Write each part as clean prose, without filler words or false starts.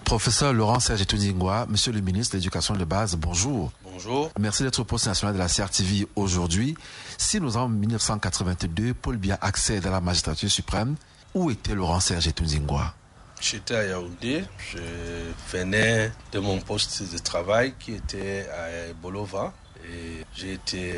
Professeur Laurent-Serge Toundingwa, Monsieur le ministre de l'Éducation de base, bonjour. Bonjour. Merci d'être au poste national de la CRTV aujourd'hui. 6 novembre 1982, Paul Biya accède à la magistrature suprême. Où était Laurent-Serge Toundingwa? J'étais à Yaoundé. Je venais de mon poste de travail qui était à Bolova. Et j'ai été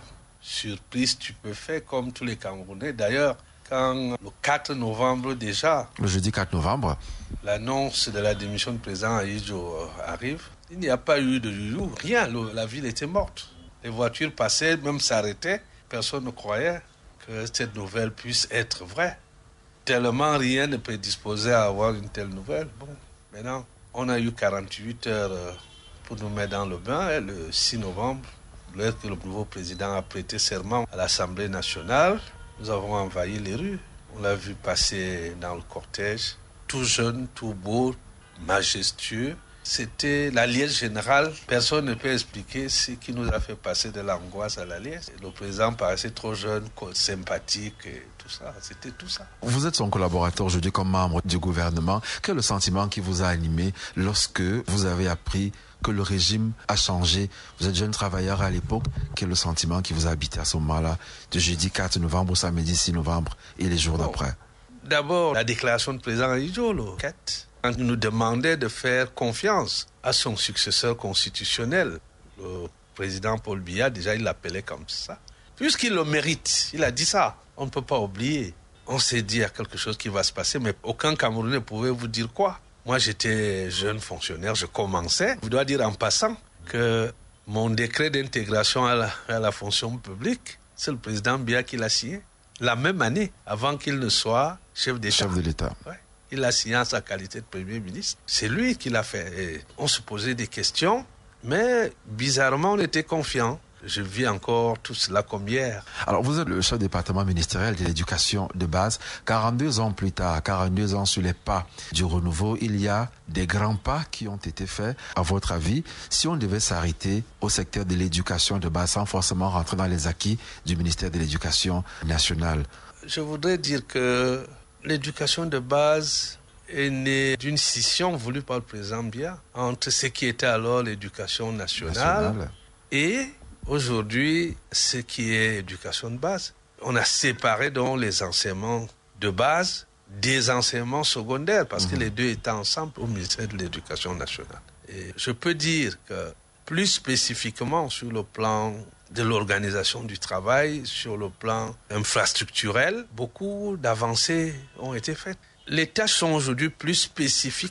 surpris, stupéfait, comme tous les Camerounais. D'ailleurs, quand le 4 novembre déjà, le jeudi 4 novembre, l'annonce de la démission du président Ahidjo arrive, il n'y a pas eu de joujou, rien, la ville était morte. Les voitures passaient, même s'arrêtaient, personne ne croyait que cette nouvelle puisse être vraie. Tellement rien ne prédisposait à avoir une telle nouvelle. Bon, maintenant, on a eu 48 heures pour nous mettre dans le bain, et le 6 novembre, l'heure que le nouveau président a prêté serment à l'Assemblée nationale, nous avons envahi les rues. On l'a vu passer dans le cortège, tout jeune, tout beau, majestueux. C'était la liesse générale. Personne ne peut expliquer ce qui nous a fait passer de l'angoisse à la liesse. Le président paraissait trop jeune, sympathique et tout ça. C'était tout ça. Vous êtes son collaborateur aujourd'hui comme membre du gouvernement. Quel est le sentiment qui vous a animé lorsque vous avez appris que le régime a changé? Vous êtes jeune travailleur à l'époque. Quel est le sentiment qui vous a habité à ce moment-là, de jeudi 4 novembre au samedi 6 novembre et les jours d'après? D'abord, la déclaration du président Ahidjo, le 4, il nous demandait de faire confiance à son successeur constitutionnel. Le président Paul Biya, déjà, il l'appelait comme ça. Puisqu'il le mérite, il a dit ça. On ne peut pas oublier. On s'est dit, il y a quelque chose qui va se passer, mais aucun Camerounais ne pouvait vous dire quoi. Moi, j'étais jeune fonctionnaire, je commençais. Je dois dire en passant que mon décret d'intégration à la fonction publique, c'est le président Biya qui l'a signé. La même année, avant qu'il ne soit chef d'État. Chef de l'État. Ouais. Il l'a signé en sa qualité de Premier ministre. C'est lui qui l'a fait. Et on se posait des questions, mais bizarrement, on était confiants. Je vis encore tout cela comme hier. Alors, vous êtes le chef département ministériel de l'éducation de base. 42 ans plus tard, 42 ans sur les pas du renouveau, il y a des grands pas qui ont été faits. À votre avis, si on devait s'arrêter au secteur de l'éducation de base sans forcément rentrer dans les acquis du ministère de l'Éducation nationale? Je voudrais dire que l'éducation de base est née d'une scission voulue par le président Biya entre ce qui était alors l'éducation nationale et aujourd'hui, ce qui est éducation de base. On a séparé donc les enseignements de base des enseignements secondaires parce que les deux étaient ensemble au ministère de l'Éducation nationale. Et je peux dire que plus spécifiquement sur le plan de l'organisation du travail, sur le plan infrastructurel, beaucoup d'avancées ont été faites. Les tâches sont aujourd'hui plus spécifiques.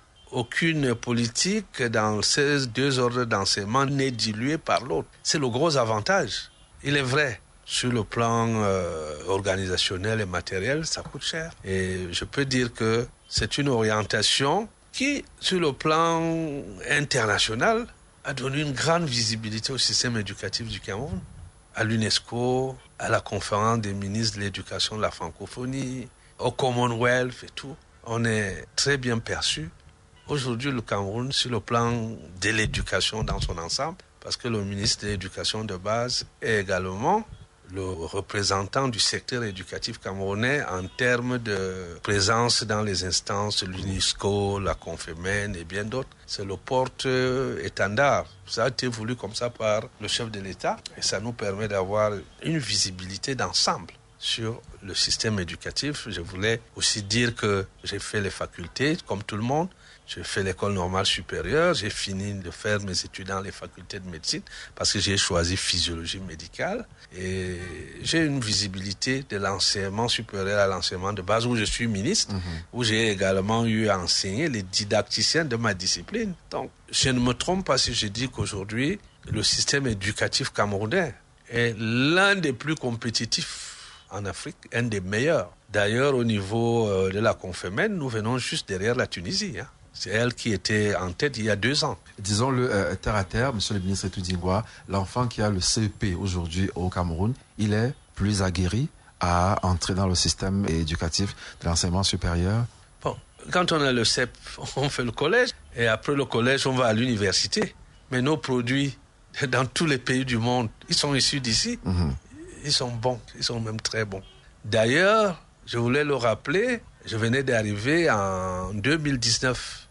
Aucune politique dans ces deux ordres d'enseignement n'est diluée par l'autre. C'est le gros avantage. Il est vrai, sur le plan organisationnel et matériel, ça coûte cher. Et je peux dire que c'est une orientation qui, sur le plan international, a donné une grande visibilité au système éducatif du Cameroun, à l'UNESCO, à la conférence des ministres de l'éducation de la francophonie, au Commonwealth et tout. On est très bien perçu. Aujourd'hui, le Cameroun, sur le plan de l'éducation dans son ensemble, parce que le ministre de l'Éducation de base est également le représentant du secteur éducatif camerounais en termes de présence dans les instances de l'UNESCO, la Confémen et bien d'autres. C'est le porte-étendard. Ça a été voulu comme ça par le chef de l'État et ça nous permet d'avoir une visibilité d'ensemble sur le système éducatif. Je voulais aussi dire que j'ai fait les facultés comme tout le monde. J'ai fait l'école normale supérieure, j'ai fini de faire mes études dans les facultés de médecine parce que j'ai choisi physiologie médicale et j'ai une visibilité de l'enseignement supérieur à l'enseignement de base où je suis ministre, où j'ai également eu à enseigner les didacticiens de ma discipline. Donc, je ne me trompe pas si je dis qu'aujourd'hui, le système éducatif camerounais est l'un des plus compétitifs en Afrique, un des meilleurs. D'ailleurs, au niveau de la Confémen, nous venons juste derrière la Tunisie, hein. C'est elle qui était en tête il y a 2 ans. Disons-le terre à terre, monsieur le ministre Toundingwa, l'enfant qui a le CEP aujourd'hui au Cameroun, il est plus aguerri à entrer dans le système éducatif de l'enseignement supérieur? Bon, quand on a le CEP, on fait le collège, et après le collège, on va à l'université. Mais nos produits, dans tous les pays du monde, ils sont issus d'ici. Ils sont bons, ils sont même très bons. D'ailleurs, je voulais le rappeler, je venais d'arriver en 2019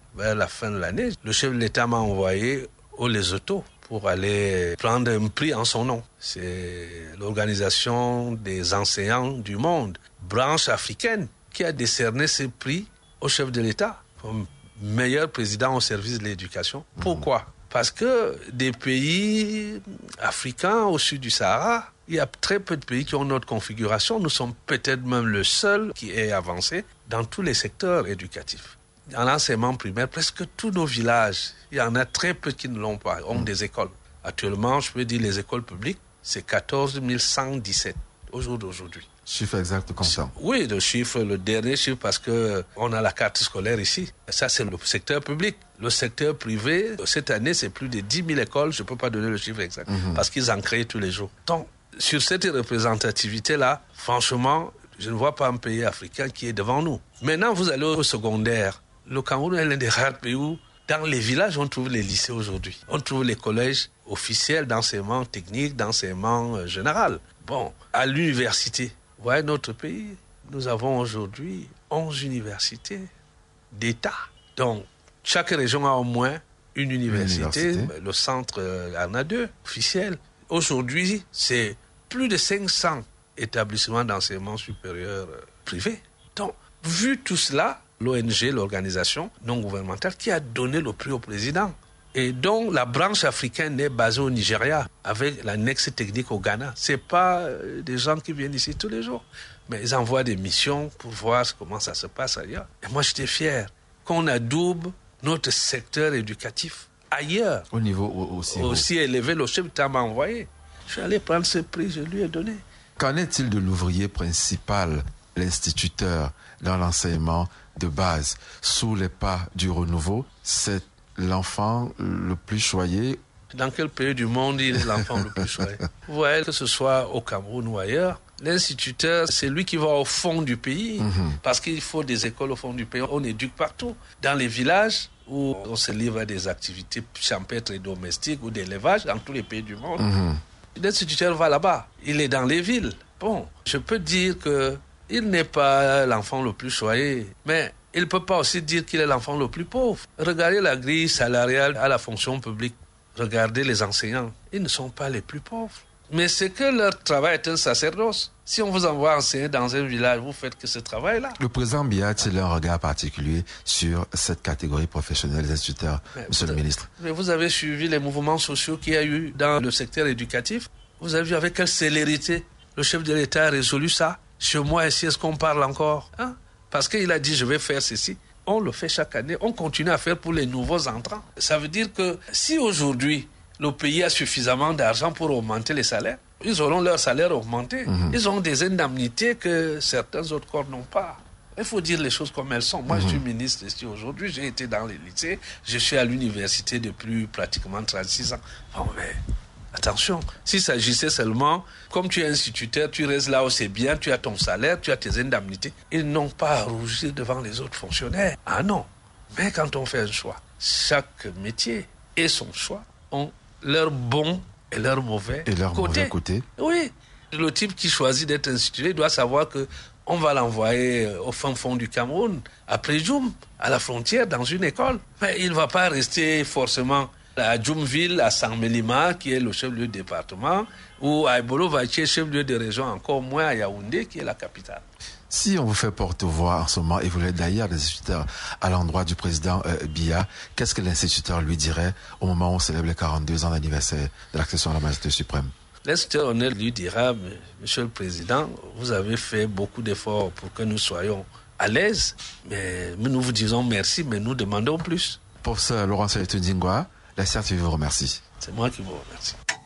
vers la fin de l'année, le chef de l'État m'a envoyé au Lesotho pour aller prendre un prix en son nom. C'est l'organisation des enseignants du monde, branche africaine, qui a décerné ce prix au chef de l'État comme meilleur président au service de l'éducation. Pourquoi ? Parce que des pays africains au sud du Sahara, il y a très peu de pays qui ont notre configuration. Nous sommes peut-être même le seul qui ait avancé dans tous les secteurs éducatifs. En enseignement primaire, presque tous nos villages, il y en a très peu qui ne l'ont pas, ont des écoles. Actuellement, je peux dire les écoles publiques, c'est 14 117 au jour d'aujourd'hui. Chiffre exact comme ça. Oui, le dernier chiffre, parce qu'on a la carte scolaire ici. Ça, c'est le secteur public. Le secteur privé, cette année, c'est plus de 10 000 écoles. Je ne peux pas donner le chiffre exact, parce qu'ils en créent tous les jours. Donc, sur cette représentativité-là, franchement, je ne vois pas un pays africain qui est devant nous. Maintenant, vous allez au secondaire. Le Cameroun est l'un des rares pays où, dans les villages, on trouve les lycées aujourd'hui. On trouve les collèges officiels d'enseignement technique, d'enseignement général. Bon, à l'université, vous voyez notre pays, nous avons aujourd'hui 11 universités d'État. Donc, chaque région a au moins une université. Le centre en a 2 officiels. Aujourd'hui, c'est plus de 500 établissements d'enseignement supérieur privés. Donc, vu tout cela, l'ONG, l'organisation non gouvernementale, qui a donné le prix au président. Et donc, la branche africaine est basée au Nigeria, avec l'annexe technique au Ghana. Ce n'est pas des gens qui viennent ici tous les jours, mais ils envoient des missions pour voir comment ça se passe ailleurs. Et moi, j'étais fier qu'on adoube notre secteur éducatif ailleurs. Au niveau aussi élevé, le chef d'État m'a envoyé. Je suis allé prendre ce prix, je lui ai donné. Qu'en est-il de l'ouvrier principal, l'instituteur dans l'enseignement de base? Sous les pas du renouveau, c'est l'enfant le plus choyé. Dans quel pays du monde il est l'enfant le plus choyé? Vous voyez, que ce soit au Cameroun ou ailleurs, l'instituteur, c'est lui qui va au fond du pays, parce qu'il faut des écoles au fond du pays. On éduque partout. Dans les villages où on se livre à des activités champêtres et domestiques ou d'élevage, dans tous les pays du monde, l'instituteur va là-bas. Il est dans les villes. Bon, je peux dire qu'il n'est pas l'enfant le plus choyé, mais il ne peut pas aussi dire qu'il est l'enfant le plus pauvre. Regardez la grille salariale à la fonction publique. Regardez les enseignants. Ils ne sont pas les plus pauvres. Mais c'est que leur travail est un sacerdoce. Si on vous envoie enseigner dans un village, vous faites que ce travail-là. Le président Biya a-t-il un regard particulier sur cette catégorie professionnelle des instituteurs, monsieur le ministre? Mais vous avez suivi les mouvements sociaux qu'il y a eu dans le secteur éducatif. Vous avez vu avec quelle célérité le chef de l'État a résolu ça. Chez moi, ici, est-ce qu'on parle encore? Parce qu'il a dit, je vais faire ceci. On le fait chaque année. On continue à faire pour les nouveaux entrants. Ça veut dire que si aujourd'hui, le pays a suffisamment d'argent pour augmenter les salaires, ils auront leur salaire augmenté. Ils ont des indemnités que certains autres corps n'ont pas. Il faut dire les choses comme elles sont. Moi, je suis ministre ici aujourd'hui. J'ai été dans les lycées. Je suis à l'université depuis pratiquement 36 ans. Bon, mais attention, s'il s'agissait seulement, comme tu es instituteur, tu restes là où c'est bien, tu as ton salaire, tu as tes indemnités. Ils n'ont pas à rougir devant les autres fonctionnaires. Ah non. Mais quand on fait un choix, chaque métier et son choix ont leur bon et leur mauvais côté. Et leur mauvais côté. Oui. Le type qui choisit d'être institué doit savoir que on va l'envoyer au fin fond du Cameroun, après Djoum, à la frontière, dans une école. Mais il ne va pas rester forcément à Djoumville, à Saint-Mélima, qui est le chef-lieu de département, ou à Ebolo, qui est chef-lieu de région, encore moins à Yaoundé, qui est la capitale. Si on vous fait porte-voix en ce moment, et vous l'êtes d'ailleurs des instituteurs à l'endroit du président Biya, qu'est-ce que l'instituteur lui dirait au moment où on célèbre les 42 ans d'anniversaire de l'accession à la majesté suprême? L'instituteur honnête lui dira, Monsieur le Président, vous avez fait beaucoup d'efforts pour que nous soyons à l'aise, mais nous vous disons merci, mais nous demandons plus. Professeur Laurent Seletou Dingwa, la CRTV vous remercie. C'est moi qui vous remercie.